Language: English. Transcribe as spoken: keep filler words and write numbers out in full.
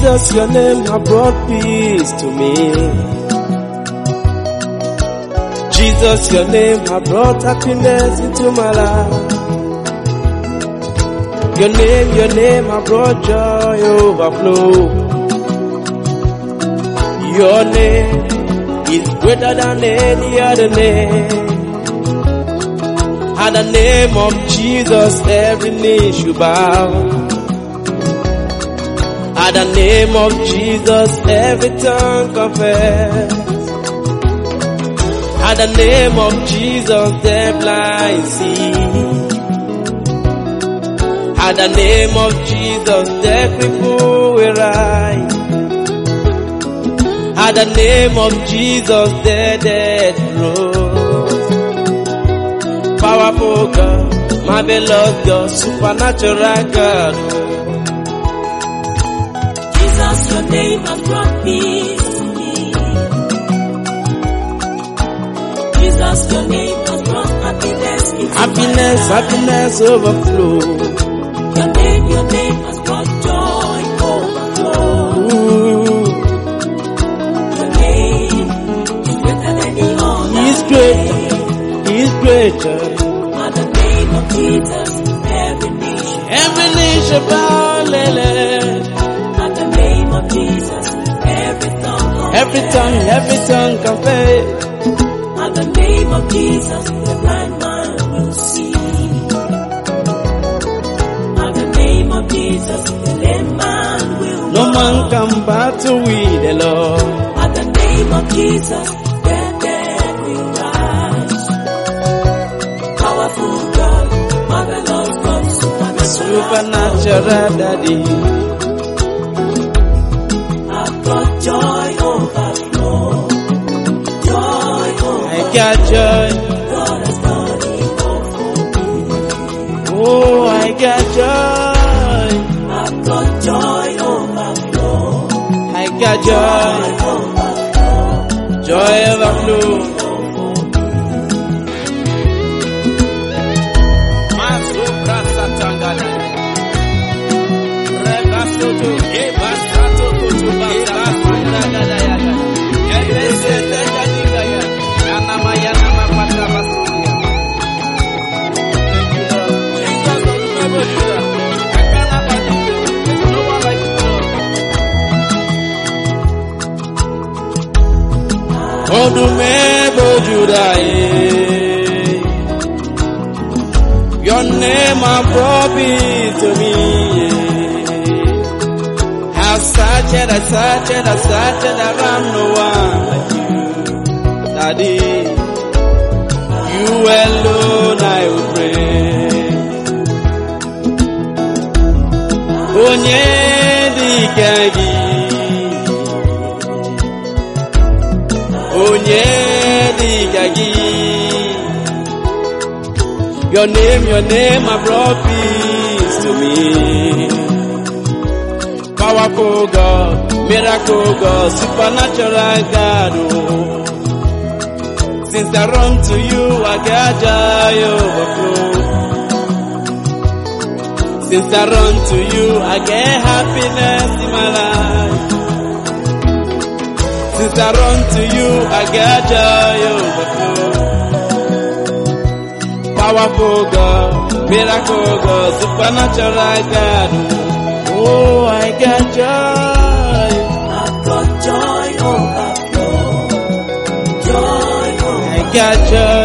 Jesus, your name has brought peace to me. Jesus, your name has brought happiness into my life. Your name, your name has brought joy overflow. Your name is greater than any other name. At the name of Jesus, every knee should bow. At the name of Jesus, every tongue confess. At the name of Jesus, the blind see. At the name of Jesus, the cripple will rise. At the name of Jesus, the dead rose. Powerful God, my beloved God, supernatural God. Jesus, your name has brought peace to me. Jesus, your name has brought happiness into Happiness, my life. happiness overflow. Your name, your name has brought joy overflow. Ooh. Your name is greater than the other. He's greater, He's greater. At the name of Jesus, every nation. Every knee shall bow, lele. At the name of Jesus, every tongue confess. Every tongue, every tongue confess. At the name of Jesus, the blind man will see. At the name of Jesus, the lame man will No walk. man can battle with the Lord. At the name of Jesus, the dead will rise. Powerful God, marvelous God, supernatural Supernatural daddy. I've got joy overflow. Joy overflow. I got joy. God has done it all for me. Oh, I got joy. I've got joy overflow. I got joy. Joy overflow. Joy overflow. Odumebo Judah, your name has brought peace to me. I've searched, I searched, I searched around no one like you, Daddy. You alone I will pray. Onye dike gị. Onye dike gị. Your name, your name has brought peace to me. Powerful God, miracle God, supernatural God. Oh. Since I run to you, I got joy overflow. Since I run to you, I get happiness in my life. Since I run to you, I get joy overflow. Powerful God, miracle God, supernatural God. Oh, I got joy. I've got joy overflow. Joy overflow. I got joy.